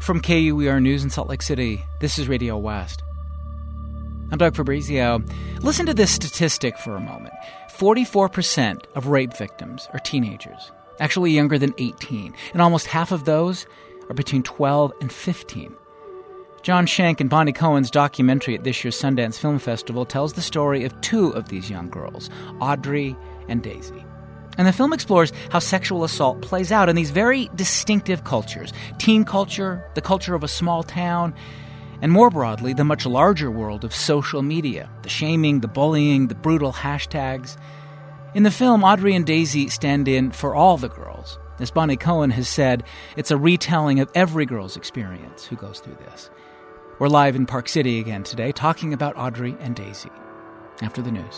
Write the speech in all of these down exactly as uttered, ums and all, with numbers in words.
From K U E R News in Salt Lake City, this is Radio West. I'm Doug Fabrizio. Listen to this statistic for a moment. forty-four percent of rape victims are teenagers, actually younger than eighteen, and almost half of those are between twelve and fifteen. John Schenk and Bonnie Cohen's documentary at this year's Sundance Film Festival tells the story of two of these young girls, Audrey and Daisy. And the film explores how sexual assault plays out in these very distinctive cultures, teen culture, the culture of a small town, and more broadly, the much larger world of social media, the shaming, the bullying, the brutal hashtags. In the film, Audrey and Daisy stand in for all the girls. As Bonnie Cohen has said, it's a retelling of every girl's experience who goes through this. We're live in Park City again today, talking about Audrey and Daisy. After the news.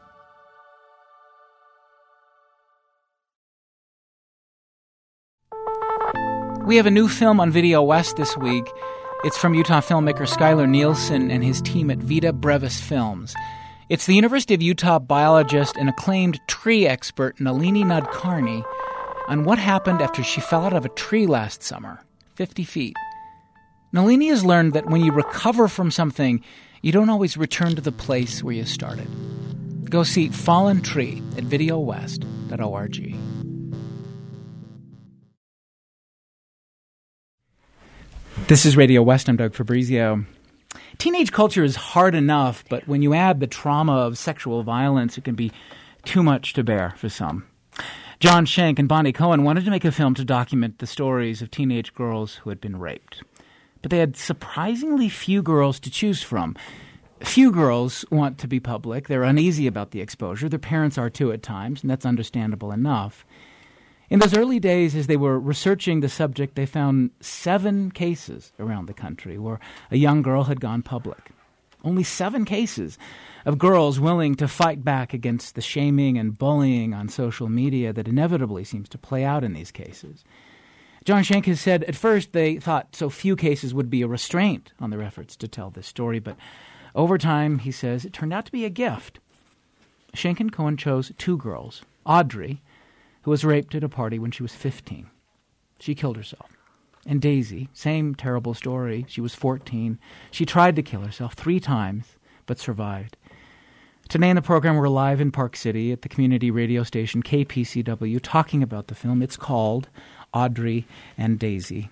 We have a new film on Video West this week. It's from Utah filmmaker Skylar Nielsen and his team at Vita Brevis Films. It's the University of Utah biologist and acclaimed tree expert Nalini Nadkarni on what happened after she fell out of a tree last summer, fifty feet. Nalini has learned that when you recover from something, you don't always return to the place where you started. Go see Fallen Tree at video west dot org. This is Radio West. I'm Doug Fabrizio. Teenage culture is hard enough, but when you add the trauma of sexual violence, it can be too much to bear for some. John Schenk and Bonnie Cohen wanted to make a film to document the stories of teenage girls who had been raped. But they had surprisingly few girls to choose from. Few girls want to be public. They're uneasy about the exposure. Their parents are too at times, and that's understandable enough. In those early days, as they were researching the subject, they found seven cases around the country where a young girl had gone public. Only seven cases of girls willing to fight back against the shaming and bullying on social media that inevitably seems to play out in these cases. John Schenk has said at first they thought so few cases would be a restraint on their efforts to tell this story, but over time, he says, it turned out to be a gift. Schenk and Cohen chose two girls, Audrey, who was raped at a party when she was fifteen. She killed herself. And Daisy, same terrible story. She was fourteen. She tried to kill herself three times, but survived. Today in the program, we're live in Park City at the community radio station K P C W talking about the film. It's called Audrey and Daisy.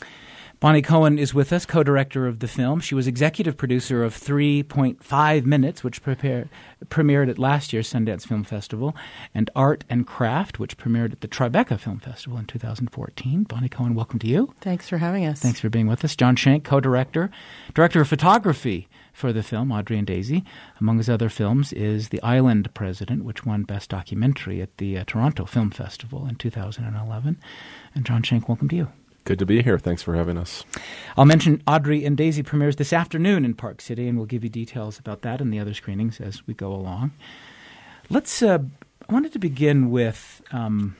Bonnie Cohen is with us, co-director of the film. She was executive producer of three point five Minutes, which prepare, premiered at last year's Sundance Film Festival, and Art and Craft, which premiered at the Tribeca Film Festival in two thousand fourteen. Bonnie Cohen, welcome to you. Thanks for having us. Thanks for being with us. John Schenk, co-director, director of photography for the film, Audrey and Daisy. Among his other films is The Island President, which won Best Documentary at the uh, Toronto Film Festival in two thousand eleven. And John Schenk, welcome to you. Good to be here. Thanks for having us. I'll mention Audrey and Daisy premieres this afternoon in Park City, and we'll give you details about that and the other screenings as we go along. Let's. Uh, I wanted to begin with, um,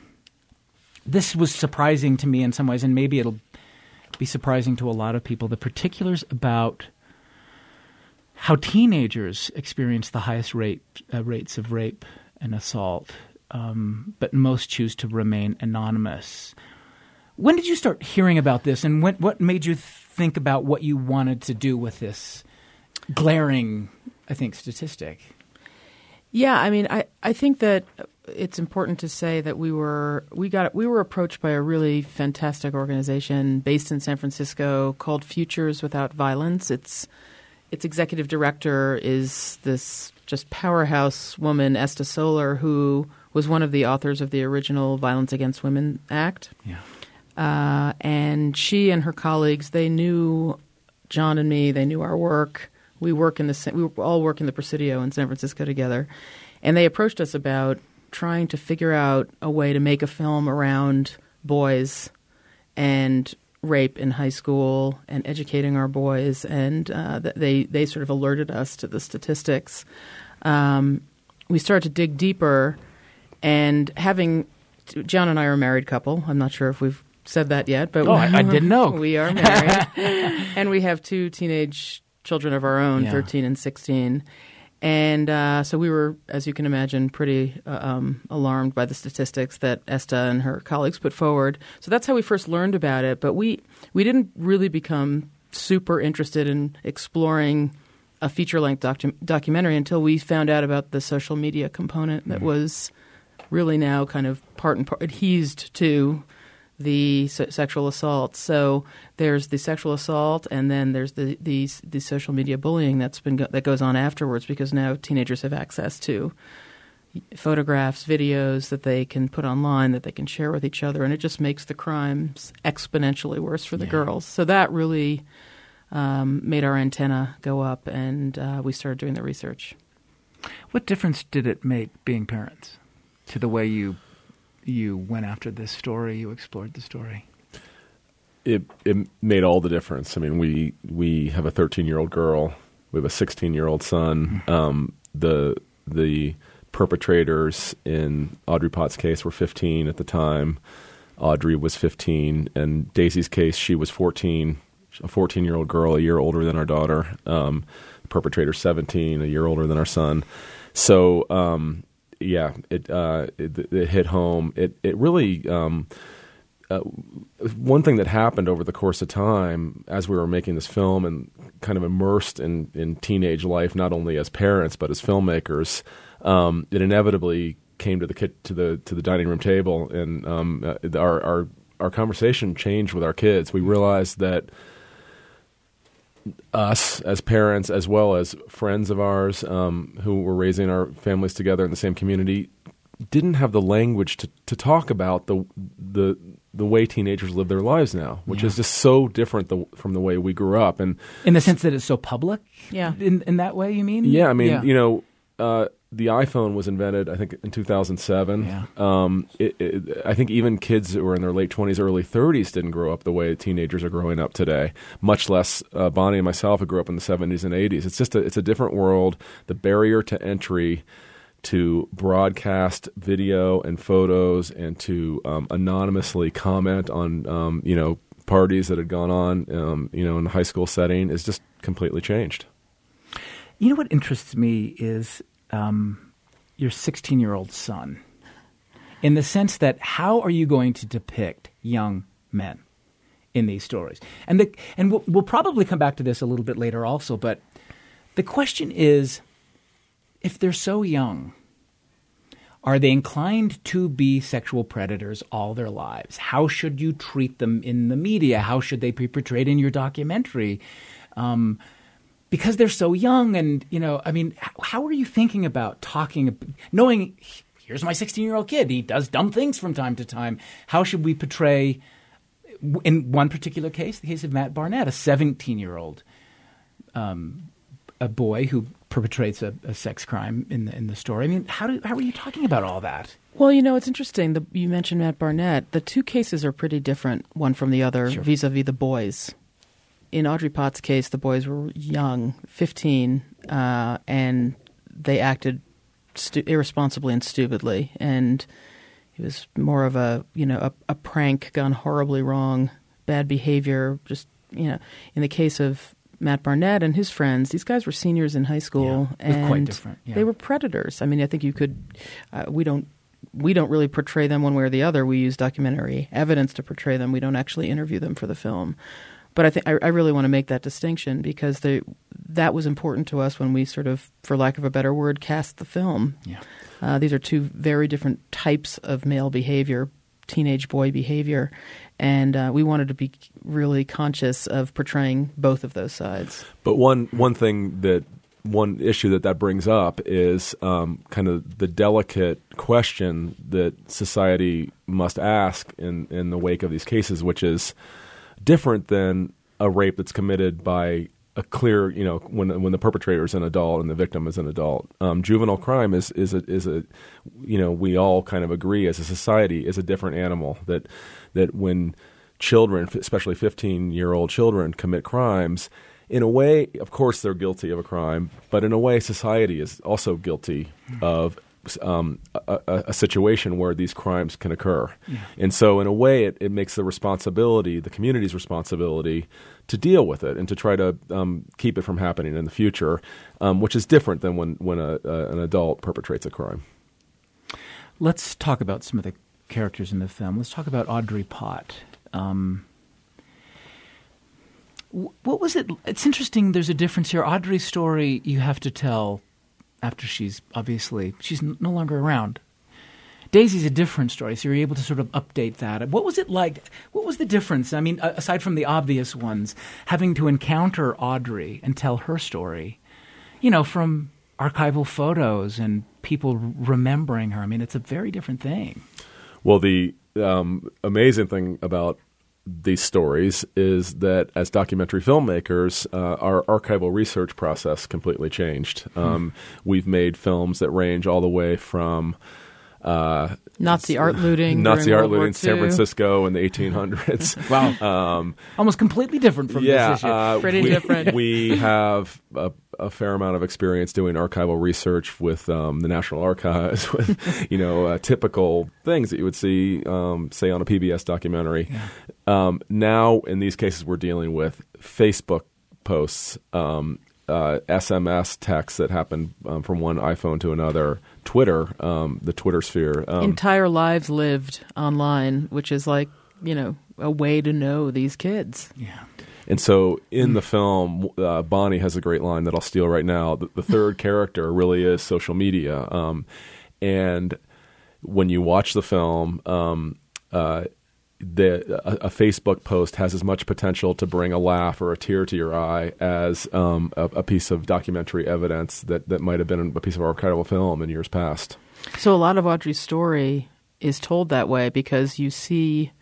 this was surprising to me in some ways, and maybe it'll be surprising to a lot of people, the particulars about how teenagers experience the highest rate, uh, rates of rape and assault, um, but most choose to remain anonymous. When did you start hearing about this, and when, what made you think about what you wanted to do with this glaring, I think, statistic? Yeah, I mean, I, I think that it's important to say that we were we got we were approached by a really fantastic organization based in San Francisco called Futures Without Violence. Its its executive director is this just powerhouse woman, Esta Solar, who was one of the authors of the original Violence Against Women Act. Yeah. Uh, and she and her colleagues, they knew John and me. They knew our work. We work in the we all work in the Presidio in San Francisco together, and they approached us about trying to figure out a way to make a film around boys and rape in high school and educating our boys. And uh, they they sort of alerted us to the statistics. Um, we started to dig deeper, and having John and I are a married couple. I'm not sure if we've said that yet, but oh, I, I didn't know. We are married, and we have two teenage children of our own, yeah. thirteen and sixteen. And uh, so we were, as you can imagine, pretty uh, um, alarmed by the statistics that Esta and her colleagues put forward. So that's how we first learned about it. But we, we didn't really become super interested in exploring a feature-length docu- documentary until we found out about the social media component that mm-hmm. was really now kind of part and part adhesed to the se- sexual assault. So there's the sexual assault, and then there's the the, the social media bullying that's been go- that goes on afterwards, because now teenagers have access to photographs, videos that they can put online, that they can share with each other, and it just makes the crimes exponentially worse for the yeah. girls. So that really um, made our antenna go up, and uh, we started doing the research. What difference did it make being parents to the way you you went after this story, you explored the story? It it made all the difference. I mean, we we have a thirteen-year-old girl. We have a sixteen-year-old son. Mm-hmm. Um, the the perpetrators in Audrey Potts' case were fifteen at the time. Audrey was fifteen. And Daisy's case, she was fourteen, a fourteen-year-old girl, a year older than our daughter. Um, the perpetrator, seventeen, a year older than our son. So, um, yeah, it, uh, it it hit home. It it really um, uh, one thing that happened over the course of time as we were making this film and kind of immersed in, in teenage life, not only as parents but as filmmakers, um, it inevitably came to the kit, to the to the dining room table, and um, uh, our our our conversation changed with our kids. We realized that us as parents, as well as friends of ours um, who were raising our families together in the same community, didn't have the language to, to talk about the the the way teenagers live their lives now, which yeah. is just so different the, from the way we grew up. And in the sense that it's so public? Yeah. In in that way, you mean? Yeah, I mean, yeah. you know, uh, the iPhone was invented, I think, in two thousand seven. Yeah. Um, it, it, I think even kids that were in their late twenties, early thirties didn't grow up the way teenagers are growing up today, much less uh, Bonnie and myself who grew up in the seventies and eighties. It's just a, it's a different world. The barrier to entry to broadcast video and photos and to um, anonymously comment on, um, you know, parties that had gone on, um, you know, in a high school setting is just completely changed. You know what interests me is um, your sixteen-year-old son, in the sense that how are you going to depict young men in these stories? And the, and we'll, we'll probably come back to this a little bit later also, but the question is, if they're so young, are they inclined to be sexual predators all their lives? How should you treat them in the media? How should they be portrayed in your documentary? Um, because they're so young and, you know, I mean, how, how are you thinking about talking, knowing here's my sixteen-year-old kid, he does dumb things from time to time. How should we portray, in one particular case, the case of Matt Barnett, a seventeen-year-old um, a boy who perpetrates a, a sex crime in the in the story. I mean, how do how are you talking about all that? Well, you know, it's interesting. The, you mentioned Matt Barnett. The two cases are pretty different, one from the other, sure. vis-a-vis the boys. In Audrey Potts' case, the boys were young, fifteen, uh, and they acted stu- irresponsibly and stupidly. And it was more of a, you know, a, a prank gone horribly wrong, bad behavior. Just, you know, in the case of Matt Barnett and his friends, these guys were seniors in high school, yeah, and quite different. Yeah. They were predators. I mean, I think you could. Uh, we don't. We don't really portray them one way or the other. We use documentary evidence to portray them. We don't actually interview them for the film. But I think I, I really want to make that distinction because they, that was important to us when we sort of, for lack of a better word, cast the film. Yeah. Uh, these are two very different types of male behavior, teenage boy behavior, and uh, we wanted to be really conscious of portraying both of those sides. But one one thing that one issue that that brings up is um, kind of the delicate question that society must ask in in the wake of these cases, which is different than a rape that's committed by a clear, you know, when when the perpetrator is an adult and the victim is an adult. Um, juvenile crime is is a, is a, you know, we all kind of agree as a society is a different animal. That that when children, especially fifteen-year-old children, commit crimes, in a way, of course, they're guilty of a crime, but in a way, society is also guilty of um, a, a, a situation where these crimes can occur. Yeah. And so in a way, it, it makes the responsibility, the community's responsibility, to deal with it and to try to um, keep it from happening in the future, um, which is different than when, when a, a, an adult perpetrates a crime. Let's talk about some of the characters in the film. Let's talk about Audrey Pott. Um, what was it? It's interesting. There's a difference here. Audrey's story you have to tell after she's obviously she's no longer around. Daisy's a different story, so you're able to sort of update that. What was it like? What was the difference? I mean, aside from the obvious ones, having to encounter Audrey and tell her story, you know, from archival photos and people remembering her. I mean, it's a very different thing. Well, the um, amazing thing about these stories is that as documentary filmmakers, uh, our archival research process completely changed. Um, we've made films that range all the way from uh, Nazi art looting, Nazi art World looting War in San Two. Francisco in the eighteen hundreds. Wow. Um, Almost completely different from yeah, this issue. uh, Pretty we, different. We have a, a fair amount of experience doing archival research with um, the National Archives, with you know uh, typical things that you would see, um, say, on a P B S documentary. Yeah. Um, now, in these cases, we're dealing with Facebook posts, um, uh, S M S texts that happen um, from one iPhone to another, Twitter, um, the Twitter sphere. Um, Entire lives lived online, which is like, you know, a way to know these kids. Yeah. And so in the film, uh, Bonnie has a great line that I'll steal right now. The, the third character really is social media. Um, and when you watch the film, um, uh, the, a, a Facebook post has as much potential to bring a laugh or a tear to your eye as um, a, a piece of documentary evidence that, that might have been a piece of archival film in years past. So a lot of Audrey's story is told that way because you see,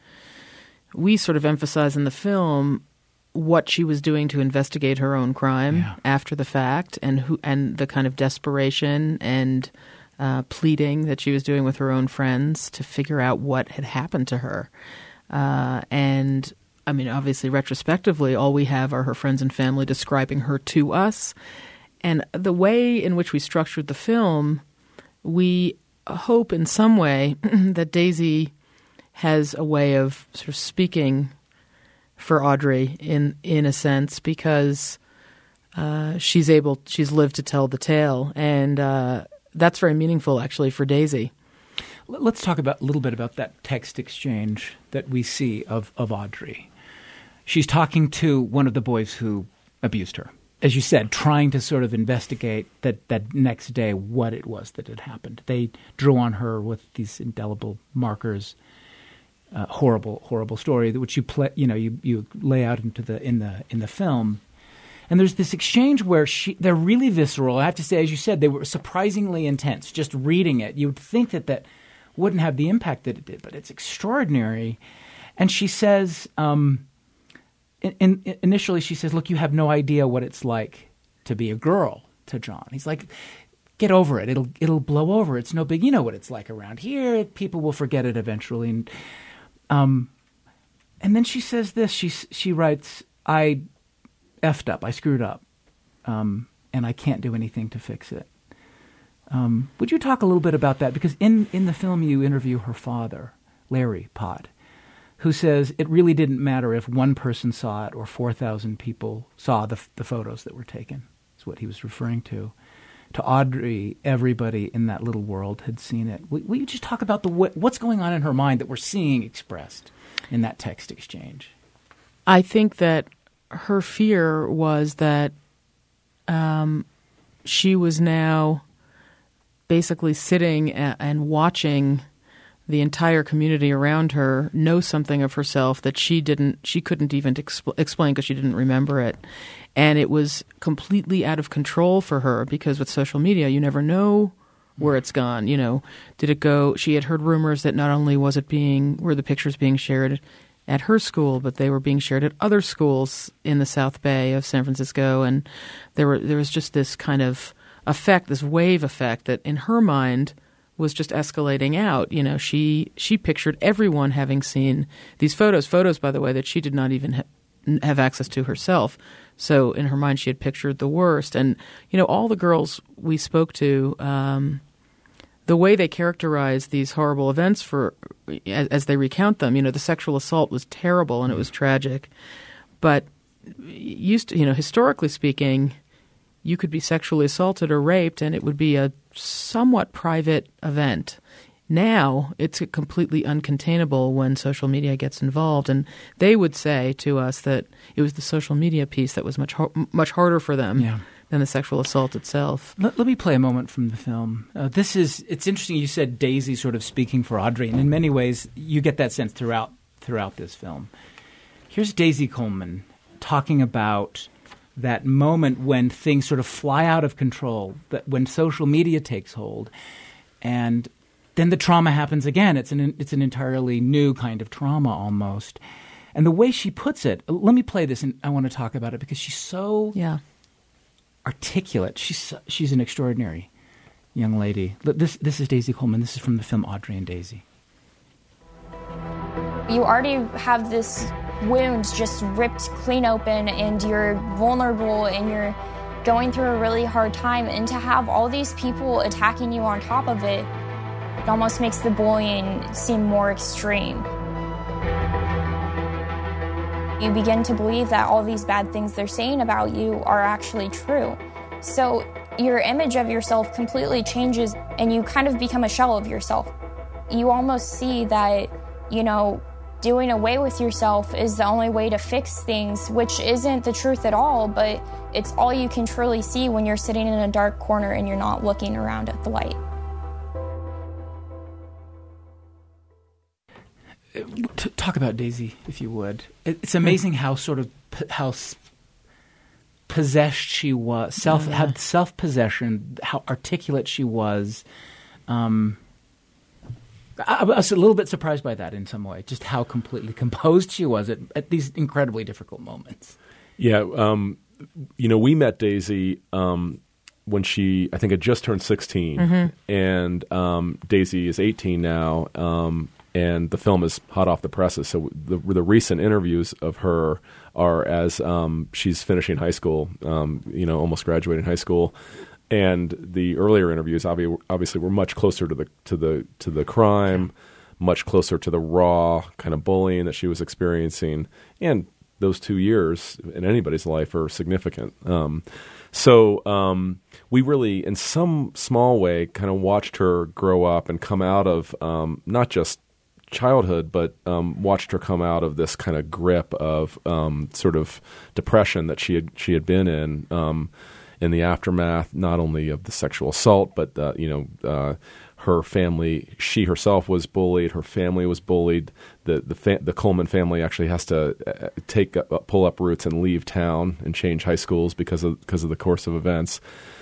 we sort of emphasize in the film what she was doing to investigate her own crime Yeah. after the fact, and who and the kind of desperation and uh, pleading that she was doing with her own friends to figure out what had happened to her. Uh, and I mean, obviously, retrospectively, all we have are her friends and family describing her to us. And the way in which we structured the film, we hope in some way that Daisy has a way of sort of speaking for Audrey in in a sense, because uh, she's able, she's lived to tell the tale, and uh, that's very meaningful actually for Daisy. Let's talk about a little bit about that text exchange that we see of, of Audrey. She's talking to one of the boys who abused her. As you said, trying to sort of investigate that, that next day what it was that had happened. They drew on her with these indelible markers. Uh, horrible, horrible story which you play, you know, you, you lay out into the in the in the film. And there's this exchange where she, they're really visceral. I have to say, as you said, they were surprisingly intense. Just reading it, you would think that that wouldn't have the impact that it did, but it's extraordinary. And she says, um, in, in, initially she says, look, you have no idea what it's like to be a girl, to John. He's like, get over it. It'll it'll blow over. It's no big. You know what it's like around here. People will forget it eventually. And, um, and then she says this. She she writes, I effed up. I screwed up. Um, and I can't do anything to fix it. Um, would you talk a little bit about that? Because in, in the film you interview her father, Larry Pott, who says it really didn't matter if one person saw it or four thousand people saw the, the photos that were taken. That's what he was referring to. To Audrey, everybody in that little world had seen it. Will, will you just talk about the what's going on in her mind that we're seeing expressed in that text exchange? I think that her fear was that um, she was now basically sitting a- and watching the entire community around her know something of herself that she didn't, she couldn't even expl- explain because she didn't remember it. And it was completely out of control for her because with social media, you never know where it's gone. You know, did it go? She had heard rumors that not only was it being, were the pictures being shared at her school, but they were being shared at other schools in the South Bay of San Francisco. And there were, there was just this kind of effect, this wave effect that in her mind was just escalating out. You know, she she pictured everyone having seen these photos, photos, by the way, that she did not even ha- have access to herself. So in her mind, she had pictured the worst. And, you know, all the girls we spoke to, um, the way they characterize these horrible events for as, as they recount them, you know, the sexual assault was terrible and it was tragic. But used to, you know, historically speaking, you could be sexually assaulted or raped and it would be a somewhat private event. Now it's completely uncontainable when social media gets involved, and they would say to us that it was the social media piece that was much har- much harder for them yeah. than the sexual assault itself. Let, let me play a moment from the film. Uh, this is it's interesting. You said Daisy sort of speaking for Audrey, and in many ways you get that sense throughout throughout this film. Here's Daisy Coleman talking about that moment when things sort of fly out of control, that when social media takes hold, and then the trauma happens again. It's an it's an entirely new kind of trauma almost. And the way she puts it, let me play this, and I want to talk about it because she's so yeah. articulate. She's she's an extraordinary young lady. This this is Daisy Coleman. This is from the film Audrey and Daisy. You already have this wound just ripped clean open, and you're vulnerable, and you're going through a really hard time. And to have all these people attacking you on top of it, it almost makes the bullying seem more extreme. You begin to believe that all these bad things they're saying about you are actually true. So your image of yourself completely changes, and you kind of become a shell of yourself. You almost see that, you know, doing away with yourself is the only way to fix things, which isn't the truth at all, but it's all you can truly see when you're sitting in a dark corner and you're not looking around at the light. Talk about Daisy, if you would. It's amazing how sort of how possessed she was, self yeah. had self possession, how articulate she was. Um, I was a little bit surprised by that in some way, just how completely composed she was at, at these incredibly difficult moments. Yeah, um, you know, we met Daisy um, when she, I think, had just turned sixteen, mm-hmm. and um, Daisy is eighteen now. Um, And the film is hot off the presses. So the, the recent interviews of her are as um, she's finishing high school, um, you know, almost graduating high school. And the earlier interviews obvi- obviously were much closer to the to the to the crime, much closer to the raw kind of bullying that she was experiencing. And those two years in anybody's life are significant. Um, so um, we really, in some small way, kind of watched her grow up and come out of um, not just childhood, but um, watched her come out of this kind of grip of um, sort of depression that she had she had been in um, in the aftermath, not only of the sexual assault, but uh, you know uh, her family. She herself was bullied. Her family was bullied. The the fa- the Coleman family actually has to uh, take uh, pull up roots and leave town and change high schools because of because of the course of events.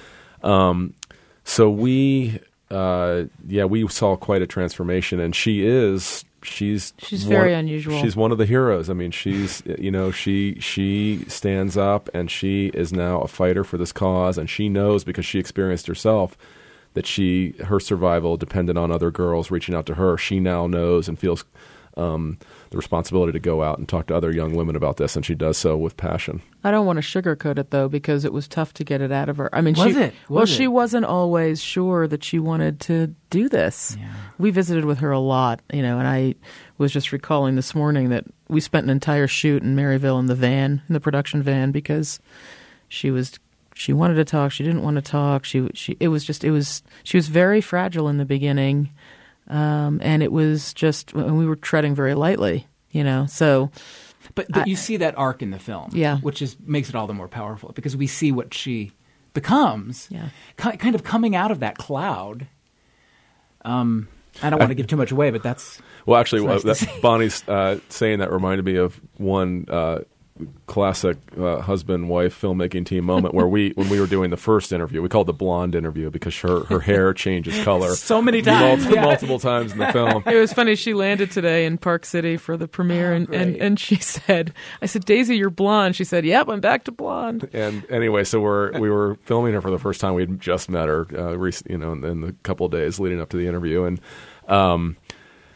Um, so we. Uh, yeah, we saw quite a transformation, and she is she's she's one, very unusual. She's one of the heroes. I mean, she's you know she she stands up, and she is now a fighter for this cause, and she knows because she experienced herself that she her survival depended on other girls reaching out to her. She now knows and feels um, the responsibility to go out and talk to other young women about this, and she does so with passion. I don't want to sugarcoat it, though, because it was tough to get it out of her. I mean, was she, it? Was well, it? she wasn't always sure that she wanted to do this. Yeah. We visited with her a lot, you know, and I was just recalling this morning that we spent an entire shoot in Maryville in the van, in the production van, because she was she wanted to talk, she didn't want to talk. She she it was just it was she was very fragile in the beginning. Um, and it was just, we were treading very lightly, you know, so. But, but I, you see that arc in the film, yeah. which is makes it all the more powerful because we see what she becomes, yeah. ki- kind of coming out of that cloud. Um, I don't want to give too much away, but that's well, actually, nice well, that, Bonnie's uh, saying that reminded me of one uh, classic uh, husband-wife filmmaking team moment where we, when we were doing the first interview, we called it the blonde interview because her her hair changes color so many times, multiple, yeah. multiple times in the film. It was funny. She landed today in Park City for the premiere, oh, and, and, and she said, "I said, Daisy, you're blonde." She said, "Yep, I'm back to blonde." And anyway, so we're we were filming her for the first time. We had just met her, uh, rec- you know, in, in the couple of days leading up to the interview, and. Um,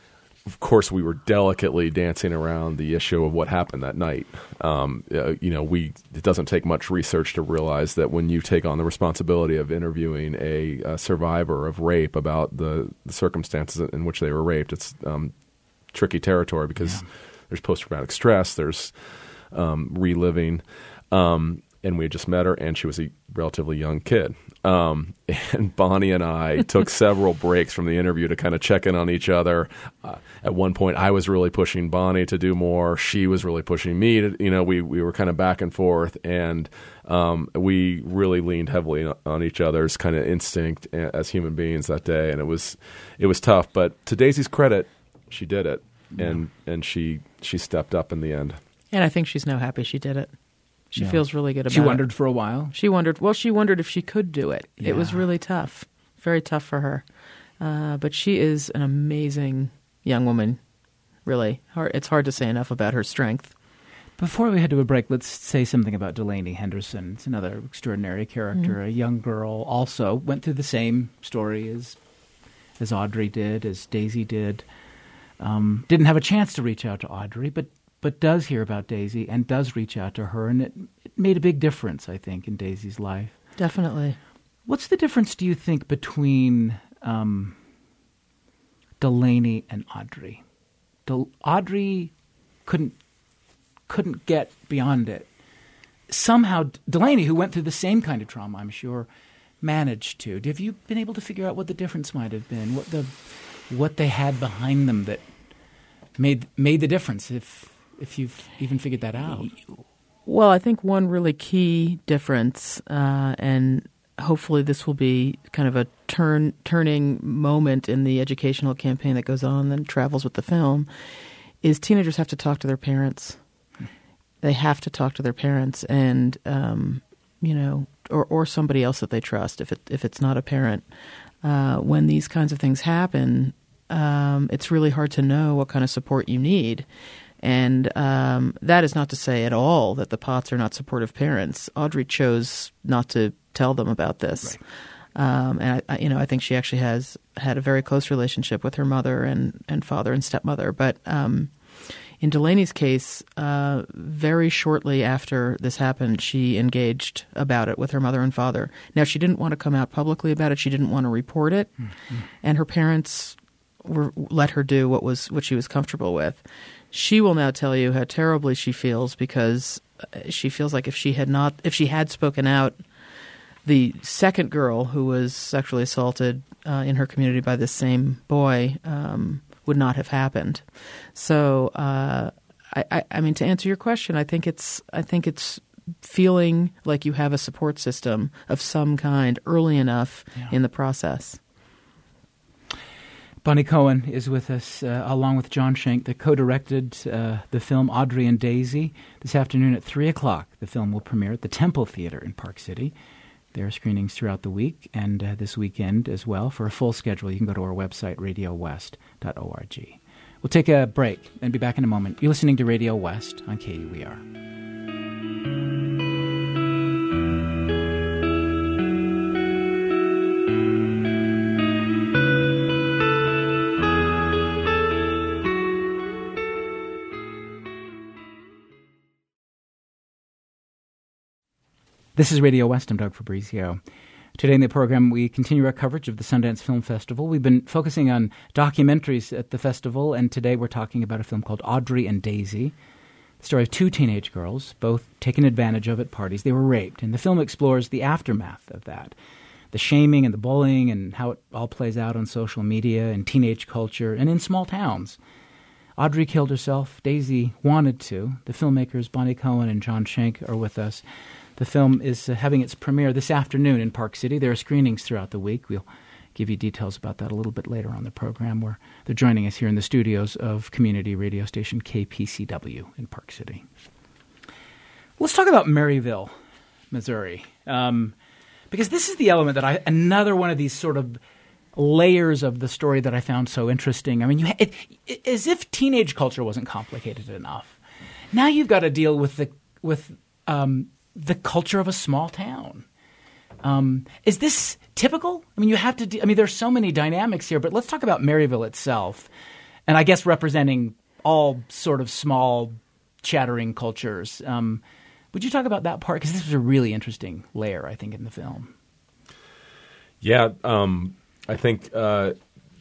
of course, we were delicately dancing around the issue of what happened that night. Um, uh, you know, we it doesn't take much research to realize that when you take on the responsibility of interviewing a, a survivor of rape about the, the circumstances in which they were raped, it's um, tricky territory because yeah. there's post-traumatic stress, there's um, reliving. Um, and we had just met her, and she was a relatively young kid. Um, and Bonnie and I took several breaks from the interview to kind of check in on each other. Uh, at one point, I was really pushing Bonnie to do more. She was really pushing me to, you know, we, we were kind of back and forth, and um, we really leaned heavily on each other's kind of instinct as human beings that day. And it was, it was tough, but to Daisy's credit, she did it, yeah. and and she she stepped up in the end. And I think she's now happy she did it. She yeah. feels really good about it. She wondered it. for a while. She wondered, well, she wondered if she could do it. Yeah. It was really tough, very tough for her. Uh, but she is an amazing young woman, really. Hard, it's hard to say enough about her strength. Before we head to a break, let's say something about Delaney Henderson. It's another extraordinary character, mm-hmm. a young girl, also went through the same story as as Audrey did, as Daisy did. Um, didn't have a chance to reach out to Audrey, but but does hear about Daisy and does reach out to her, and it, it made a big difference, I think, in Daisy's life. Definitely. What's the difference, do you think, between um, Delaney and Audrey? Del- Audrey couldn't couldn't get beyond it. Somehow, Delaney, who went through the same kind of trauma, I'm sure, managed to. Have you been able to figure out what the difference might have been? What the what they had behind them that made made the difference? If if you've even figured that out. Well, I think one really key difference, uh, and hopefully this will be kind of a turn turning moment in the educational campaign that goes on and travels with the film, is teenagers have to talk to their parents. Hmm. They have to talk to their parents, and um, you know, or or somebody else that they trust. If it if it's not a parent, uh, when these kinds of things happen, um, it's really hard to know what kind of support you need. And um, that is not to say at all that the Potts are not supportive parents. Audrey chose not to tell them about this. Right. Um, and, I, I, you know, I think she actually has had a very close relationship with her mother and, and father and stepmother. But um, in Delaney's case, uh, very shortly after this happened, she engaged about it with her mother and father. Now, she didn't want to come out publicly about it. She didn't want to report it. Mm-hmm. And her parents were, let her do what was what she was comfortable with. She will now tell you how terribly she feels, because she feels like if she had not, if she had spoken out, the second girl who was sexually assaulted uh, in her community by this same boy um, would not have happened. So, uh, I, I, I mean, to answer your question, I think it's, I think it's feeling like you have a support system of some kind early enough yeah. in the process. Bonnie Cohen is with us, uh, along with John Schenk, that co-directed uh, the film Audrey and Daisy. This afternoon at three o'clock, the film will premiere at the Temple Theater in Park City. There are screenings throughout the week and uh, this weekend as well. For a full schedule, you can go to our website, radio west dot org. We'll take a break and be back in a moment. You're listening to Radio West on K U E R. This is Radio West. I'm Doug Fabrizio. Today in the program, we continue our coverage of the Sundance Film Festival. We've been focusing on documentaries at the festival, and today we're talking about a film called Audrey and Daisy, the story of two teenage girls, both taken advantage of at parties. They were raped, and the film explores the aftermath of that, the shaming and the bullying and how it all plays out on social media and teenage culture and in small towns. Audrey killed herself. Daisy wanted to. The filmmakers Bonnie Cohen and John Schenk are with us. The film is uh, having its premiere this afternoon in Park City. There are screenings throughout the week. We'll give you details about that a little bit later on the program, where they're joining us here in the studios of community radio station K P C W in Park City. Let's talk about Maryville, Missouri, um, because this is the element that I, another one of these sort of layers of the story that I found so interesting. I mean, you ha- it, it, as if teenage culture wasn't complicated enough. Now you've got to deal with the with um, the culture of a small town. Um, is this typical? I mean, you have to. De- I mean, there's so many dynamics here, but let's talk about Maryville itself. and I guess representing all sort of small, chattering cultures. Um, would you talk about that part? Because this was a really interesting layer, I think, in the film. Yeah, um, I think uh,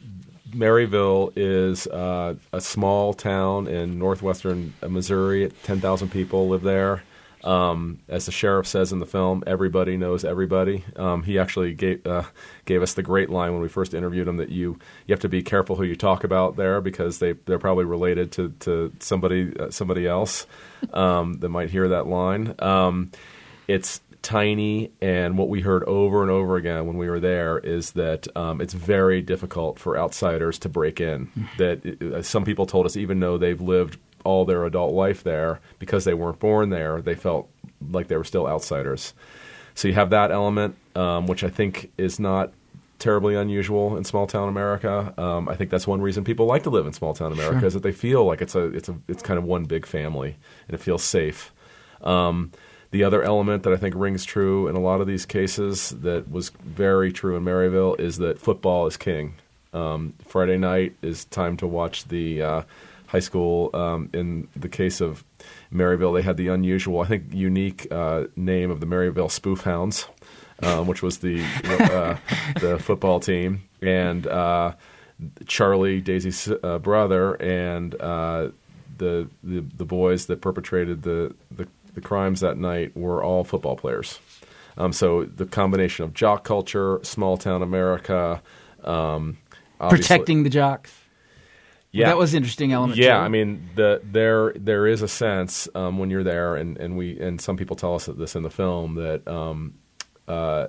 Maryville is uh, a small town in northwestern Missouri. ten thousand people live there. Um, as the sheriff says in the film, everybody knows everybody. Um, he actually gave uh, gave us the great line when we first interviewed him that you you have to be careful who you talk about there because they they're probably related to to somebody uh, somebody else um, that might hear that line. Um, it's tiny, and what we heard over and over again when we were there is that um, it's very difficult for outsiders to break in. That it, some people told us, even though they've lived all their adult life there, because they weren't born there, they felt like they were still outsiders. So you have that element, um, which I think is not terribly unusual in small town America. Um, I think that's one reason people like to live in small town America, sure. is that they feel like it's a it's a it's kind of one big family and it feels safe. Um, the other element that I think rings true in a lot of these cases that was very true in Maryville is that football is king. Um, Friday night is time to watch the uh, high school. Um, in the case of Maryville, they had the unusual, I think, unique uh, name of the Maryville Spoof Hounds, um, which was the uh, the football team, and uh, Charlie, Daisy's uh, brother, and uh, the, the the boys that perpetrated the, the the crimes that night were all football players. Um, so the combination of jock culture, small town America, um, protecting the jocks. Yeah, well, that was an interesting element. Yeah, too. I mean, the, there there is a sense um, when you're there, and, and we and some people tell us this in the film that um, uh,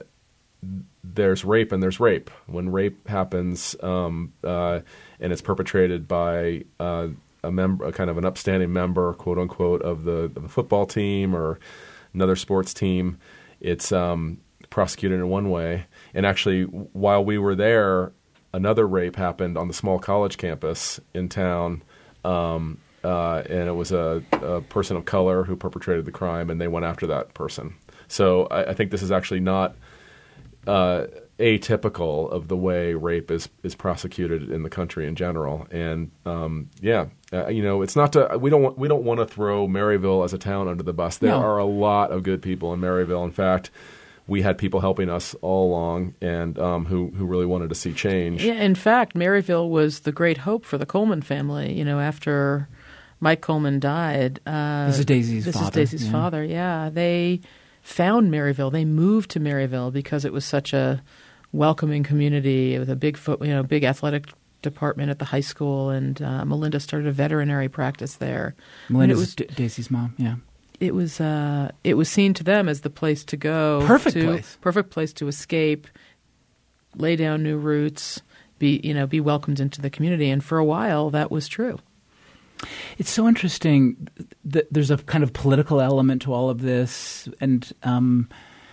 there's rape and there's rape. When rape happens um, uh, and it's perpetrated by uh, a member, a kind of an upstanding member, quote unquote, of the of the football team or another sports team, it's um, prosecuted in one way. And actually, while we were there, another rape happened on the small college campus in town, um, uh, and it was a, a person of color who perpetrated the crime, and they went after that person. So I, I think this is actually not uh, atypical of the way rape is, is prosecuted in the country in general. And um, yeah, uh, you know, it's not to we don't want, we don't want to throw Maryville as a town under the bus. There no. are a lot of good people in Maryville. In fact, we had people helping us all along, and um, who who really wanted to see change. Yeah, in fact, Maryville was the great hope for the Coleman family. You know, after Mike Coleman died, uh, this is Daisy's this father. This is Daisy's yeah. father. Yeah, they found Maryville. They moved to Maryville because it was such a welcoming community with a big, foot, you know, big athletic department at the high school, and uh, Melinda started a veterinary practice there. Melinda was D- Daisy's mom. Yeah. It was uh, it was seen to them as the place to go. Perfect to, place. Perfect place to escape, lay down new roots, be you know be welcomed into the community. And for a while, that was true. It's so interesting that there's a kind of political element to all of this, and um,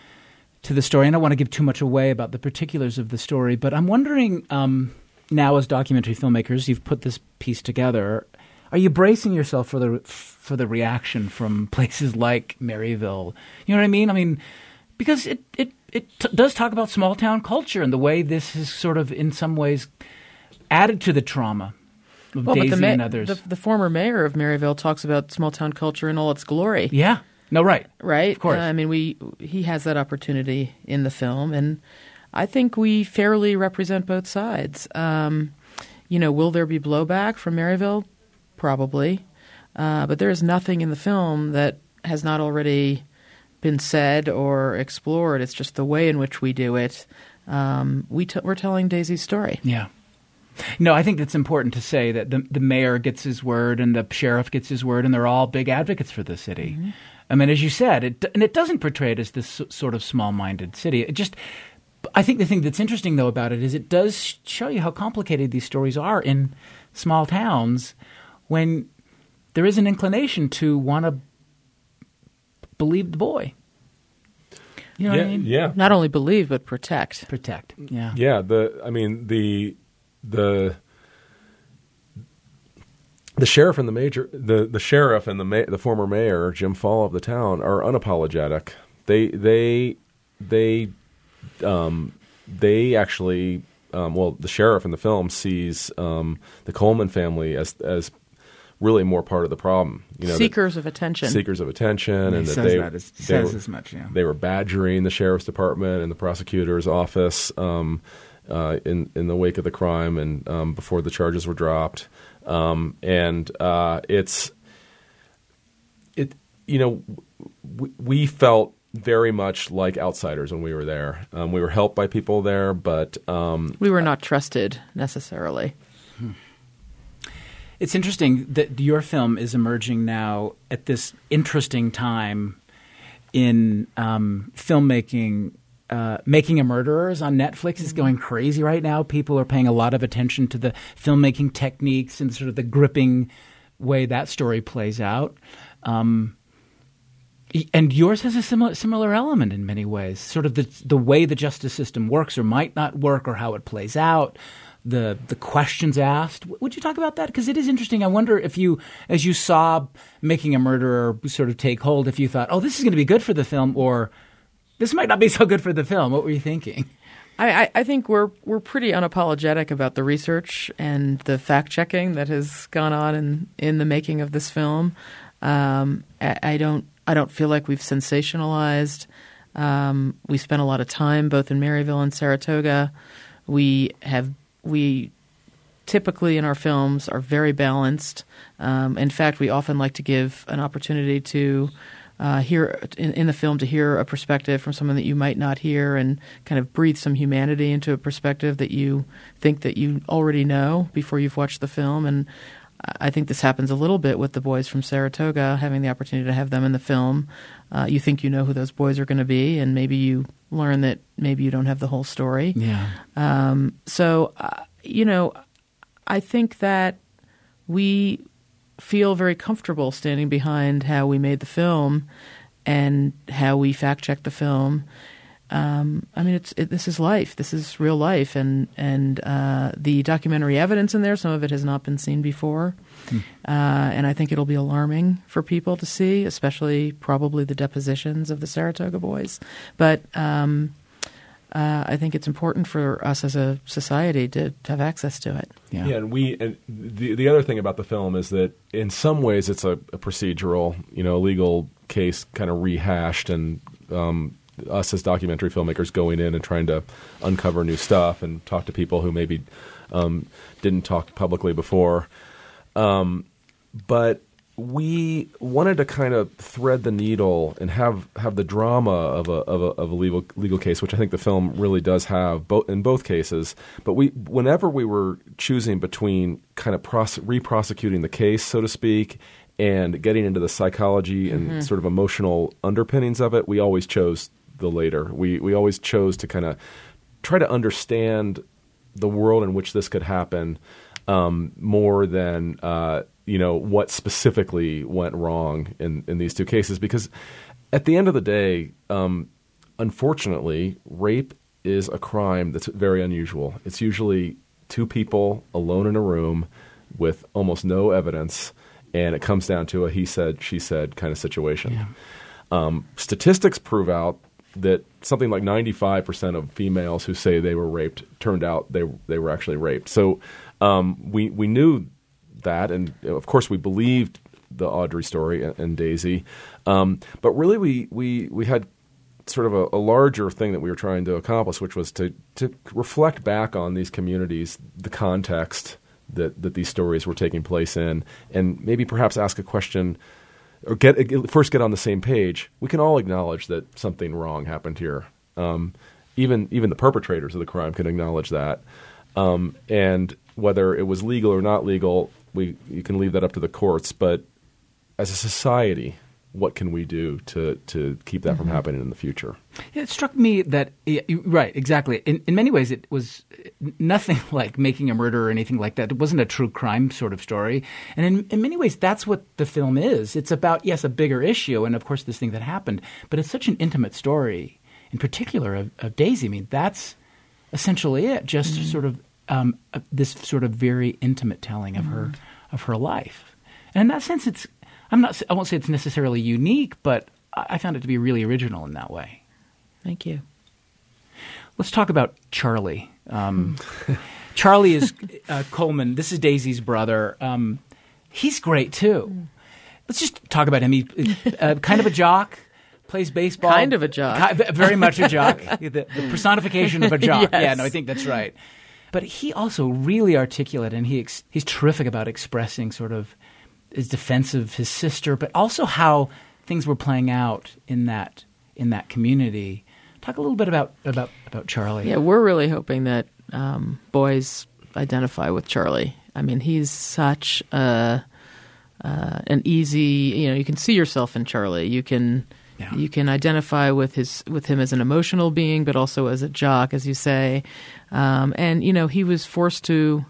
to the story. I don't want to give too much away about the particulars of the story, but I'm wondering um, now, as documentary filmmakers, you've put this piece together. Are you bracing yourself for the for the reaction from places like Maryville? You know what I mean? I mean, because it it it t- does talk about small town culture and the way this is sort of in some ways added to the trauma of well, Daisy but the, ma- and others. The, the former mayor of Maryville talks about small town culture in all its glory. Yeah. No, right. Right. Of course. Uh, I mean, we he has that opportunity in the film, and I think we fairly represent both sides. Um, you know, will there be blowback from Maryville? Probably. Uh, but there is nothing in the film that has not already been said or explored. It's just the way in which we do it. Um, we t- we're telling Daisy's story. Yeah. No, I think it's important to say that the, the mayor gets his word and the sheriff gets his word, and they're all big advocates for the city. Mm-hmm. I mean, as you said, it, and it doesn't portray it as this sort of small-minded city. It just, I think the thing that's interesting, though, about it is it does show you how complicated these stories are in small towns, when there is an inclination to want to believe the boy. You know yeah, what I mean? Yeah. Not only believe, but protect. Protect. Yeah. Yeah. The I mean the the the sheriff and the major the, the sheriff and the ma- the former mayor Jim Fall of the town are unapologetic. They they they um, they actually um, well, the sheriff in the film sees um, the Coleman family as as really more part of the problem. You know, seekers of attention. Seekers of attention, He and that says they that as, they says were, as much. Yeah. they were badgering the sheriff's department and the prosecutor's office um, uh, in in the wake of the crime and um, before the charges were dropped. Um, and uh, it's it you know w- we felt very much like outsiders when we were there. Um, we were helped by people there, but um, we were not trusted necessarily. It's interesting that your film is emerging now at this interesting time in um, filmmaking. Uh, Making a Murderer is on Netflix is going crazy right now. People are paying a lot of attention to the filmmaking techniques and sort of the gripping way that story plays out. Um, and yours has a similar similar element in many ways, sort of the the way the justice system works or might not work, or how it plays out, the the questions asked. Would you talk about that? Because it is interesting. I wonder if you, as you saw Making a Murderer sort of take hold, if you thought, oh, this is going to be good for the film, or this might not be so good for the film. What were you thinking? I, I, I think we're we're pretty unapologetic about the research and the fact checking that has gone on in, in the making of this film. Um, I, I don't I don't feel like we've sensationalized. Um, we spent a lot of time both in Maryville and Saratoga. We have we typically in our films are very balanced. Um, in fact, we often like to give an opportunity to uh, hear in, in the film to hear a perspective from someone that you might not hear, and kind of breathe some humanity into a perspective that you think that you already know before you've watched the film. And I think this happens a little bit with the boys from Saratoga, having the opportunity to have them in the film. Uh, you think you know who those boys are going to be, and maybe you learn that maybe you don't have the whole story. Yeah. Um, so, uh, you know, I think that we feel very comfortable standing behind how we made the film and how we fact-checked the film. Um, I mean, it's it, this is life. This is real life, and and uh, the documentary evidence in there, some of it has not been seen before, hmm. uh, and I think it'll be alarming for people to see, especially probably the depositions of the Saratoga boys. But um, uh, I think it's important for us as a society to, to have access to it. Yeah, yeah and we and the the other thing about the film is that in some ways it's a, a procedural, you know, legal case kind of rehashed, and um, us as documentary filmmakers going in and trying to uncover new stuff and talk to people who maybe um, didn't talk publicly before. Um, but we wanted to kind of thread the needle and have, have the drama of a of a, of a legal legal case, which I think the film really does have both in both cases. But we, whenever we were choosing between kind of pros- re-prosecuting the case, so to speak, and getting into the psychology and mm-hmm. sort of emotional underpinnings of it, we always chose the later. We we always chose to kind of try to understand the world in which this could happen um, more than uh, you know what specifically went wrong in, in these two cases. Because at the end of the day, um, unfortunately, rape is a crime that's very unusual. It's usually two people alone in a room with almost no evidence, and it comes down to a he said, she said kind of situation. Yeah. Um, statistics prove out that something like ninety-five percent of females who say they were raped turned out they they were actually raped. So um, we we knew that, and of course we believed the Audrey story and, and Daisy. Um, but really we, we, we had sort of a, a larger thing that we were trying to accomplish, which was to, to reflect back on these communities, the context that, that these stories were taking place in, and maybe perhaps ask a question or get first get on the same page. We can all acknowledge that something wrong happened here. Um, even even the perpetrators of the crime can acknowledge that. Um, and whether it was legal or not legal, we you can leave that up to the courts. But as a society, what can we do to, to keep that mm-hmm. from happening in the future? It struck me that – right, exactly. In, in many ways, it was nothing like Making a Murder or anything like that. It wasn't a true crime sort of story. And in, in many ways, that's what the film is. It's about, yes, a bigger issue and, of course, this thing that happened. But it's such an intimate story, in particular of, of Daisy. I mean, that's essentially it, just mm-hmm. sort of um, uh, this sort of very intimate telling of mm-hmm. her of her life. And in that sense, it's – I'm not. I won't say it's necessarily unique, but I found it to be really original in that way. Thank you. Let's talk about Charlie. Um, Charlie is uh, Coleman. This is Daisy's brother. Um, he's great too. Let's just talk about him. He's uh, kind of a jock. Plays baseball. Kind of a jock. Very much a jock. the, the personification of a jock. Yes. Yeah, no, I think that's right. But he also really articulate, and he ex- he's terrific about expressing sort of his defense of his sister, but also how things were playing out in that in that community. Talk a little bit about about, about Charlie. Yeah, we're really hoping that um, boys identify with Charlie. I mean, he's such a, uh, an easy. You know, you can see yourself in Charlie. You can. Yeah. You can identify with his with him as an emotional being, but also as a jock, as you say. Um, and you know, he was forced to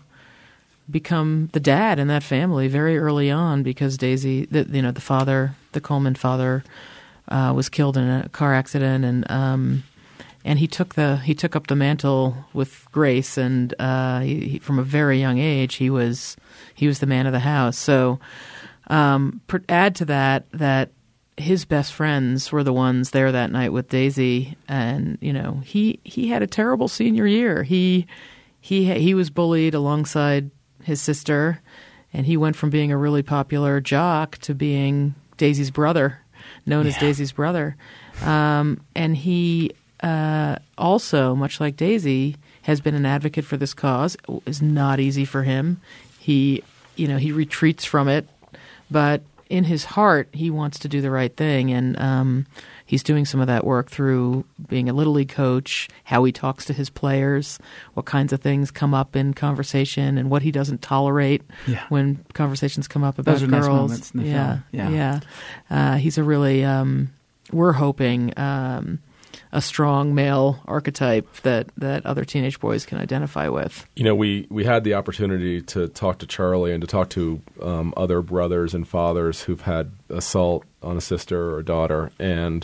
become the dad in that family very early on because Daisy, the, you know, the father, the Coleman father, uh, was killed in a car accident, and um, and he took the he took up the mantle with grace, and uh, he, he, from a very young age, he was he was the man of the house. So um, per, add to that that. His best friends were the ones there that night with Daisy, and you know he, he had a terrible senior year. He he he was bullied alongside his sister, and he went from being a really popular jock to being Daisy's brother, known yeah. as Daisy's brother. Um, and he uh, also, much like Daisy, has been an advocate for this cause. It was not easy for him. He you know he retreats from it, but in his heart, he wants to do the right thing, and um, he's doing some of that work through being a Little League coach, how he talks to his players, what kinds of things come up in conversation, and what he doesn't tolerate yeah. when conversations come up about Those are girls. nice moments in the yeah, film. Yeah, yeah. Uh, he's a really, um, we're hoping, um, a strong male archetype that, that other teenage boys can identify with. You know, we, we had the opportunity to talk to Charlie and to talk to um, other brothers and fathers who've had assault on a sister or a daughter, and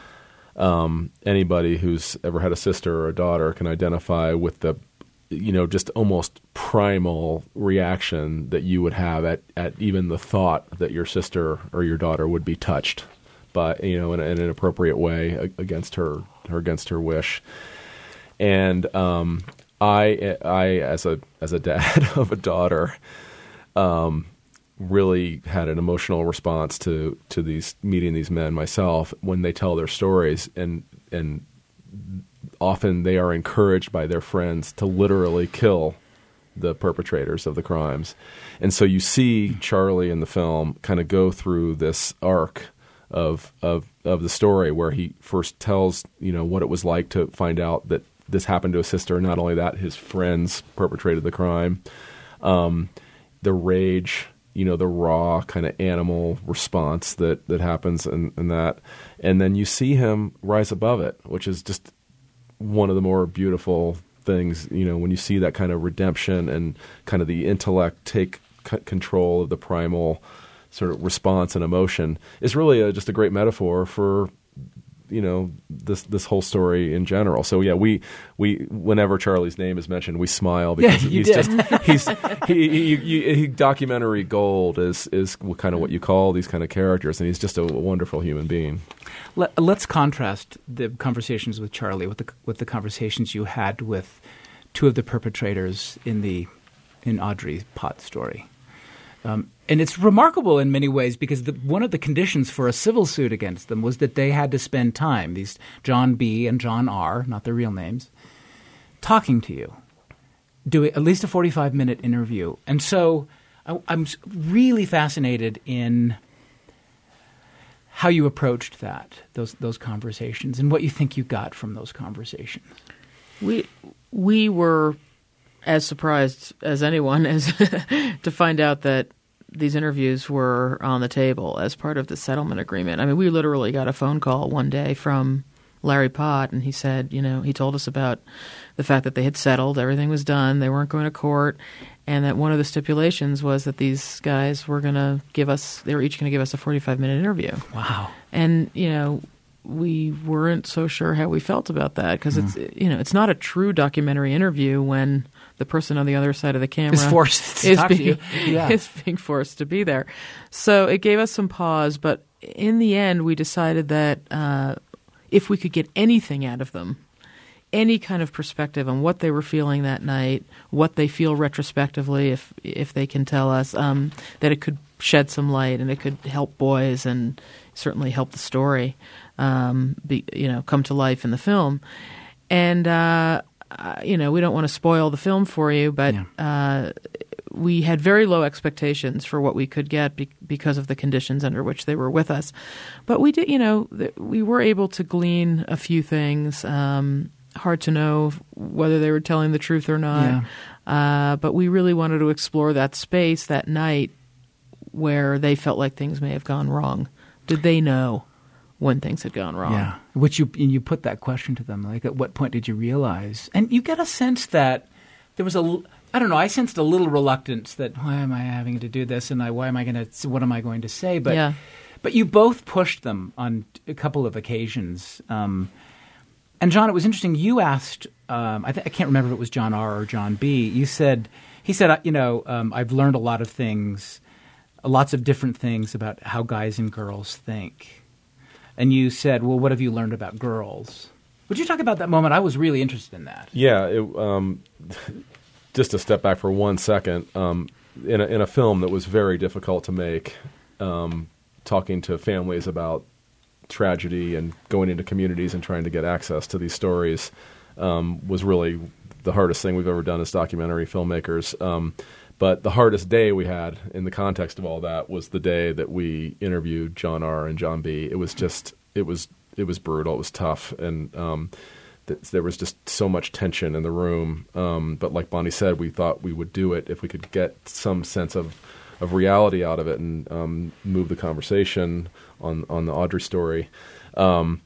um, anybody who's ever had a sister or a daughter can identify with the, you know, just almost primal reaction that you would have at, at even the thought that your sister or your daughter would be touched by, you know, in, in an appropriate way against her, her against her wish. And um, I, I as a as a dad of a daughter, um, really had an emotional response to to these meeting these men myself when they tell their stories, and and often they are encouraged by their friends to literally kill the perpetrators of the crimes. And so you see Charlie in the film kind of go through this arc of of of the story where he first tells, you know, what it was like to find out that this happened to his sister. Not only that, his friends perpetrated the crime. Um, the rage, you know, the raw kind of animal response that, that happens in, in that. And then you see him rise above it, which is just one of the more beautiful things, you know, when you see that kind of redemption and kind of the intellect take c- control of the primal sort of response and emotion, is really a, just a great metaphor for, you know, this this whole story in general. So yeah, we we whenever Charlie's name is mentioned, we smile because yeah, he's did. just he's he, he, he, he documentary gold is is kind of what you call these kind of characters, and he's just a wonderful human being. Let, let's contrast the conversations with Charlie with the with the conversations you had with two of the perpetrators in the in Audrey Potts story. Um, and it's remarkable in many ways because the, one of the conditions for a civil suit against them was that they had to spend time, these John B. and John R., not their real names, talking to you, doing at least a forty-five minute interview. And so I, I'm really fascinated in how you approached that, those those conversations, and what you think you got from those conversations. We we were as surprised as anyone as to find out that these interviews were on the table as part of the settlement agreement. I mean, we literally got a phone call one day from Larry Pott, and he said, you know, he told us about the fact that they had settled, everything was done, they weren't going to court, and that one of the stipulations was that these guys were going to give us, they were each going to give us a forty-five minute interview. Wow. And, you know, we weren't so sure how we felt about that because mm. it's, you know, it's not a true documentary interview when the person on the other side of the camera is forced to is talk being, to you. Yeah. is being forced to be there. So it gave us some pause, but in the end, we decided that uh, if we could get anything out of them, any kind of perspective on what they were feeling that night, what they feel retrospectively, if if they can tell us, um, that it could shed some light and it could help boys and certainly help the story, um, be, you know, come to life in the film. And, uh, uh, you know, we don't want to spoil the film for you, but yeah. uh, we had very low expectations for what we could get be- because of the conditions under which they were with us. But we did, you know, th- we were able to glean a few things. Um, hard to know whether they were telling the truth or not. Yeah. Uh, but we really wanted to explore that space that night where they felt like things may have gone wrong. Did they know when things had gone wrong? Yeah, which you and you put that question to them, like, at what point did you realize? And you get a sense that there was a, I don't know, I sensed a little reluctance that, why am I having to do this, and I, why am I going to, what am I going to say? But yeah. but you both pushed them on a couple of occasions. Um, and John, it was interesting. You asked, um, I, th- I can't remember if it was John R. or John B. You said, he said, you know, um, I've learned a lot of things, lots of different things about how guys and girls think. And you said, well, what have you learned about girls? Would you talk about that moment? I was really interested in that. Yeah. It, um, just to step back for one second, um, in, a, in a film that was very difficult to make, um, talking to families about tragedy and going into communities and trying to get access to these stories um, was really the hardest thing we've ever done as documentary filmmakers. Um, but the hardest day we had in the context of all that was the day that we interviewed John R. and John B. It was just, it was, it was brutal. It was tough. And um, th- there was just so much tension in the room. Um, but like Bonnie said, we thought we would do it if we could get some sense of, of reality out of it and um, move the conversation on, on the Audrey story. Um,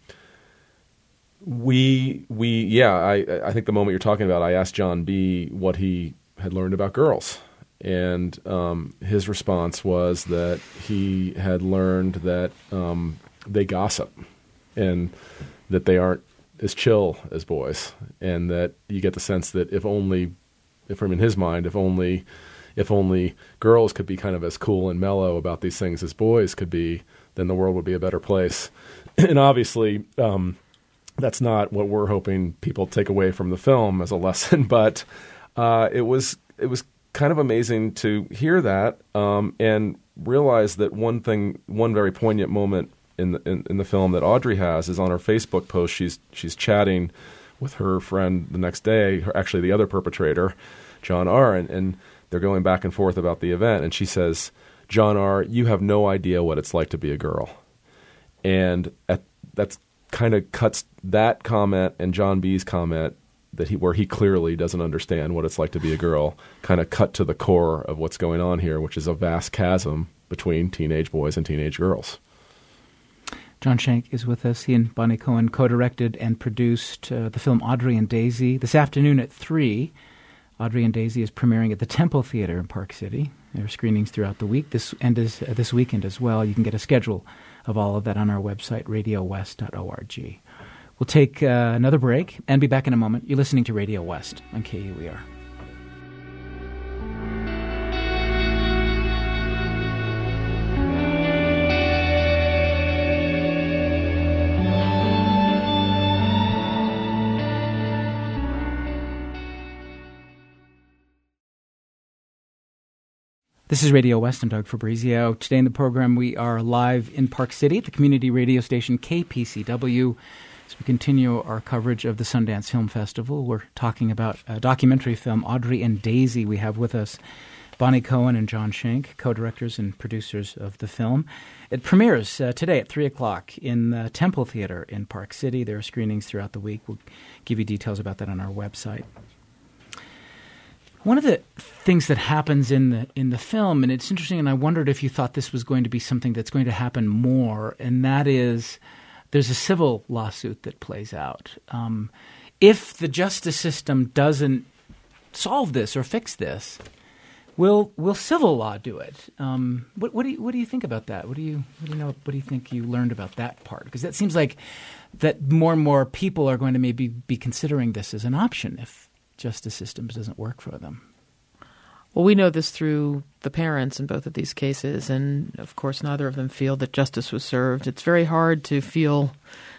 we, we, yeah, I, I think the moment you're talking about, I asked John B. what he had learned about girls. And um, his response was that he had learned that um, they gossip and that they aren't as chill as boys, and that you get the sense that if only, if from in his mind, if only, if only girls could be kind of as cool and mellow about these things as boys could be, then the world would be a better place. And obviously, um, that's not what we're hoping people take away from the film as a lesson, but uh, it was it was. kind of amazing to hear that um, and realize that one thing, one very poignant moment in the, in, in the film that Audrey has is on her Facebook post. She's she's chatting with her friend the next day, her, actually the other perpetrator, John R., and, and they're going back and forth about the event. And she says, "John R., you have no idea what it's like to be a girl." And at, that's kind of cuts that comment and John B.'s comment that he, where he clearly doesn't understand what it's like to be a girl, kind of cut to the core of what's going on here, which is a vast chasm between teenage boys and teenage girls. John Shank is with us. He and Bonnie Cohen co-directed and produced uh, the film Audrey and Daisy. This afternoon at three, Audrey and Daisy is premiering at the Temple Theater in Park City. There are screenings throughout the week, this and is, uh, this weekend as well. You can get a schedule of all of that on our website, radio west dot org. We'll take uh, another break and be back in a moment. You're listening to Radio West on K U E R. This is Radio West. I'm Doug Fabrizio. Today in the program, we are live in Park City at the community radio station K P C W. As we continue our coverage of the Sundance Film Festival, we're talking about a documentary film, Audrey and Daisy. We have with us Bonnie Cohen and John Shank, co-directors and producers of the film. It premieres uh, today at three o'clock in the Temple Theater in Park City. There are screenings throughout the week. We'll give you details about that on our website. One of the things that happens in the in the film, and it's interesting, and I wondered if you thought this was going to be something that's going to happen more, and that is there's a civil lawsuit that plays out. Um, if the justice system doesn't solve this or fix this, will will civil law do it? Um, what, what do you what do you think about that? What do you what do you know? What do you think you learned about that part? Because that seems like that more and more people are going to maybe be considering this as an option if justice systems doesn't work for them. Well, we know this through the parents in both of these cases, and of course neither of them feel that justice was served. It's very hard to feel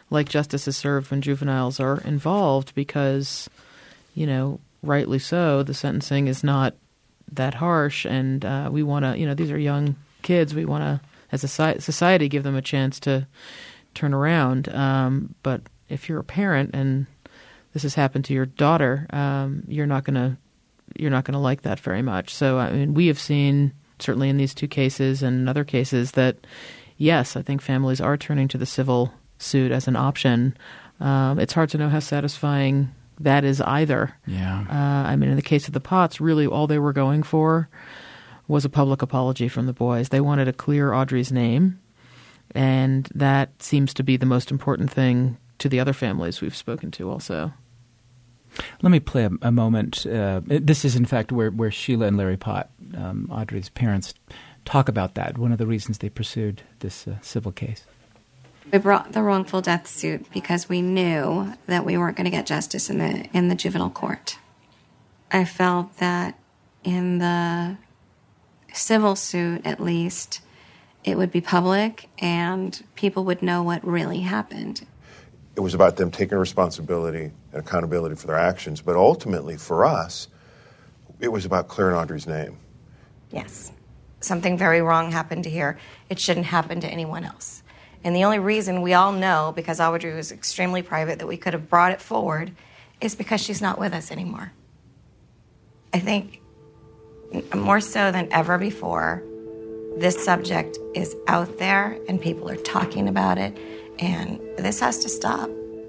like justice is served when juveniles are involved because, you know, rightly so, the sentencing is not that harsh, and uh, we want to, you know, these are young kids. We want to, as a society, give them a chance to turn around. Um, but if you're a parent and this has happened to your daughter, um, you're not going to you're not going to like that very much. So, I mean, we have seen, certainly in these two cases and other cases, that, yes, I think families are turning to the civil suit as an option. Um, it's hard to know how satisfying that is either. Yeah. Uh, I mean, in the case of the Potts, really all they were going for was a public apology from the boys. They wanted to clear Audrey's name, and that seems to be the most important thing to the other families we've spoken to also. Let me play a, a moment. Uh, this is, in fact, where, where Sheila and Larry Pott, um, Audrey's parents, talk about that, one of the reasons they pursued this uh, civil case. We brought the wrongful death suit because we knew that we weren't going to get justice in the in the juvenile court. I felt that in the civil suit, at least, it would be public and people would know what really happened. It was about them taking responsibility and accountability for their actions, but ultimately for us, it was about clearing Audrey's name. Yes. Something very wrong happened here. It shouldn't happen to anyone else. And the only reason we all know, because Audrey was extremely private, that we could have brought it forward is because she's not with us anymore. I think more so than ever before, this subject is out there and people are talking about it, and this has to stop.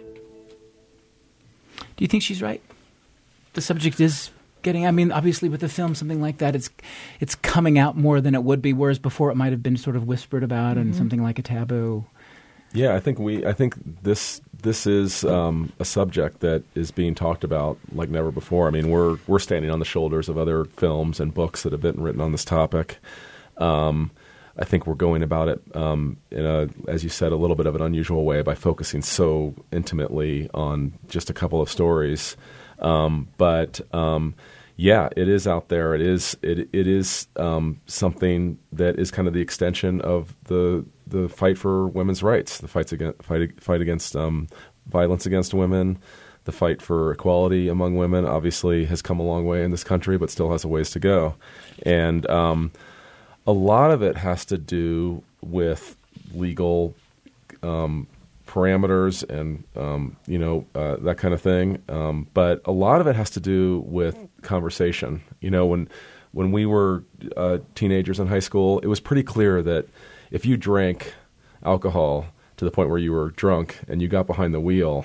Do you think she's right? The subject is getting, I mean, obviously with a film, something like that, it's it's coming out more than it would be, whereas before it might have been sort of whispered about mm-hmm. and something like a taboo. Yeah, I think we. I think this this is um, a subject that is being talked about like never before. I mean, we're we're standing on the shoulders of other films and books that have been written on this topic. Um, I think we're going about it um, in a, as you said, a little bit of an unusual way by focusing so intimately on just a couple of stories. Um, but um, yeah, it is out there. It is it it is um, something that is kind of the extension of the the fight for women's rights, the fights against fight fight against um, violence against women, the fight for equality among women. Obviously, has come a long way in this country, but still has a ways to go, and um, a lot of it has to do with legal um, parameters and um, you know uh, that kind of thing. Um, but a lot of it has to do with conversation. You know, when when we were uh, teenagers in high school, it was pretty clear that if you drank alcohol to the point where you were drunk and you got behind the wheel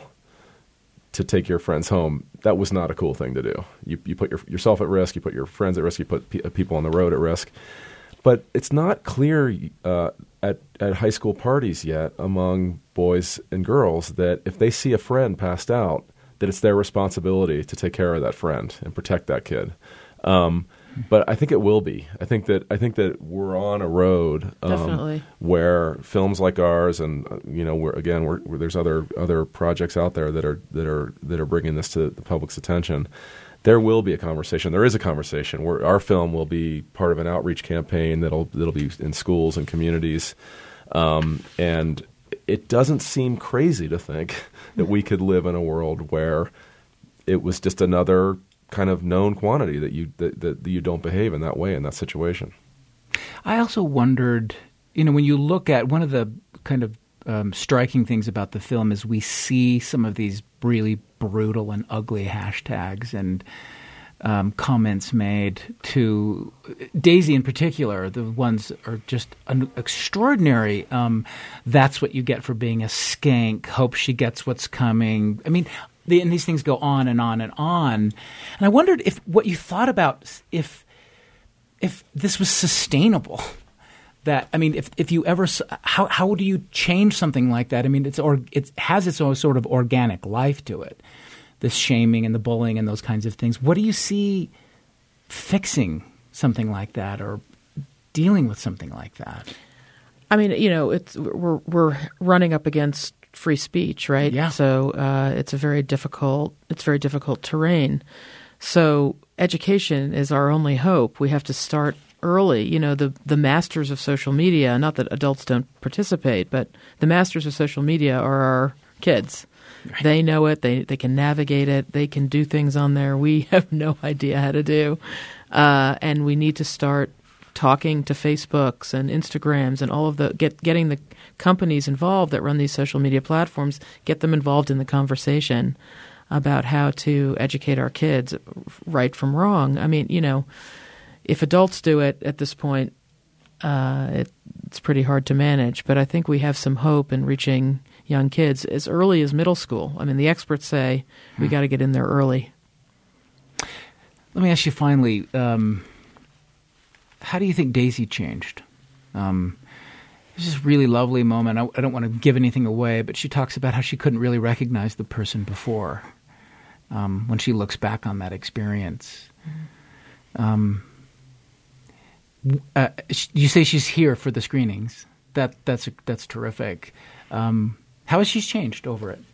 to take your friends home, that was not a cool thing to do. You you put your, yourself at risk, you put your friends at risk, you put pe- people on the road at risk. But it's not clear uh, at, at high school parties yet among boys and girls that if they see a friend passed out, that it's their responsibility to take care of that friend and protect that kid. Um, but I think it will be. I think that I think that we're on a road um, where films like ours, and uh, you know, we're, again, we're, we're, there's other other projects out there that are that are that are bringing this to the public's attention. There will be a conversation. There is a conversation where our film will be part of an outreach campaign that'll that'll be in schools and communities, um, and it doesn't seem crazy to think that we could live in a world where it was just another kind of known quantity that you that, that you don't behave in that way in that situation. I also wondered, you know, when you look at one of the kind of um, striking things about the film is we see some of these really brutal and ugly hashtags and um, comments made to Daisy in particular. The ones are just un- extraordinary. Um, that's what you get for being a skank. Hope she gets what's coming. I mean, the, and these things go on and on and on. And I wondered if what you thought about if if this was sustainable. That I mean, if if you ever, how how do you change something like that? I mean, it's or it has its own sort of organic life to it, this shaming and the bullying and those kinds of things. What do you see fixing something like that or dealing with something like that? I mean, you know, it's we're we're running up against free speech, right? Yeah. So uh, it's a very difficult it's very difficult terrain. So education is our only hope. We have to start early. You know, the the masters of social media, not that adults don't participate, but the masters of social media are our kids. Right. They know it. They they can navigate it. They can do things on there we have no idea how to do. Uh, and we need to start talking to Facebooks and Instagrams and all of the get getting the companies involved that run these social media platforms, get them involved in the conversation about how to educate our kids right from wrong. I mean, you know, if adults do it at this point, uh, it, it's pretty hard to manage. But I think we have some hope in reaching young kids as early as middle school. I mean, the experts say hmm. we got to get in there early. Let me ask you finally, um, how do you think Daisy changed? Um, There's this really lovely moment. I, I don't want to give anything away, but she talks about how she couldn't really recognize the person before um, when she looks back on that experience. Mm-hmm. Um, uh, you say she's here for the screenings. That that's that's terrific. Um, how has she changed over it?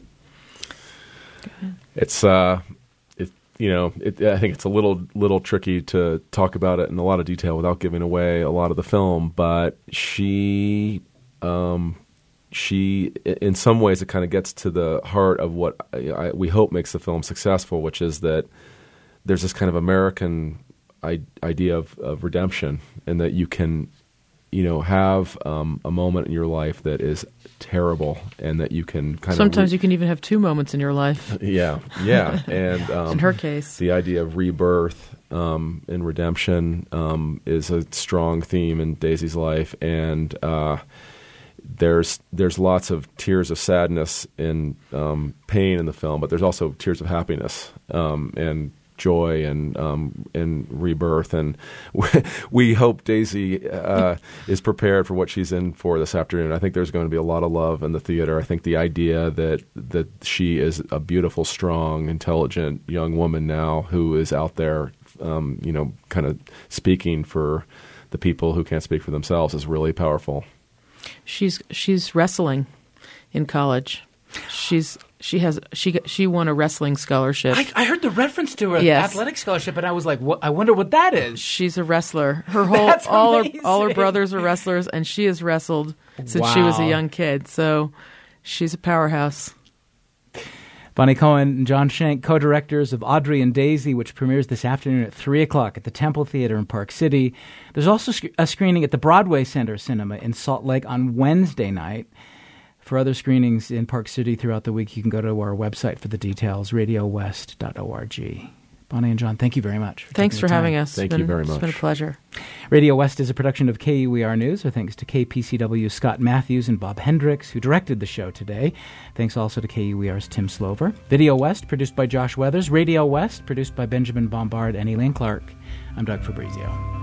It's uh, it you know it, I think it's a little little tricky to talk about it in a lot of detail without giving away a lot of the film. But she um, she in some ways it kind of gets to the heart of what I, I, we hope makes the film successful, which is that there's this kind of American I, idea of, of redemption, and that you can. You know, have um, a moment in your life that is terrible, and that you can kind Sometimes of sometimes you can even have two moments in your life. Yeah, yeah, and um, in her case, the idea of rebirth um, and redemption um, is a strong theme in Daisy's life, and uh, there's there's lots of tears of sadness and um, pain in the film, but there's also tears of happiness um, and. joy and um, and rebirth, and we, we hope Daisy uh, is prepared for what she's in for this afternoon. I think there's going to be a lot of love in the theater. I think the idea that that she is a beautiful, strong, intelligent young woman now who is out there, um, you know, kind of speaking for the people who can't speak for themselves is really powerful. She's she's wrestling in college. She's she has she she won a wrestling scholarship. I, I heard the reference to her yes. athletic scholarship, and I was like, what, I wonder what that is. She's a wrestler. Her whole That's all her amazing. all her brothers are wrestlers, and she has wrestled since wow. she was a young kid. So she's a powerhouse. Bonnie Cohen and John Schenk, co-directors of Audrey and Daisy, which premieres this afternoon at three o'clock at the Temple Theater in Park City. There's also a screening at the Broadway Center Cinema in Salt Lake on Wednesday night. For other screenings in Park City throughout the week, you can go to our website for the details, radio west dot org. Bonnie and John, thank you very much. For Thanks for having us. Thank been, you very much. It's been a pleasure. Radio West is a production of K U E R News, with thanks to K P C W's Scott Matthews and Bob Hendricks, who directed the show today. Thanks also to K U E R's Tim Slover. Video West, produced by Josh Weathers. Radio West, produced by Benjamin Bombard and Elaine Clark. I'm Doug Fabrizio.